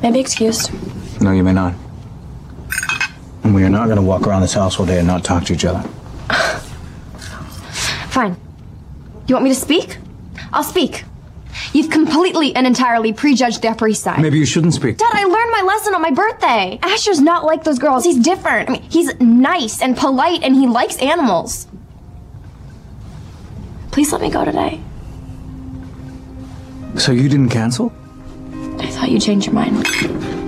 may be excused. No, you may not. And we are not going to walk around this house all day and not talk to each other. Fine. You want me to speak? I'll speak. You've completely and entirely prejudged the Upper East Side. Maybe you shouldn't speak. Dad, I learned my lesson on my birthday. Asher's not like those girls. He's different. I mean, he's nice and polite and he likes animals. Please let me go today. So you didn't cancel? I thought you'd change your mind.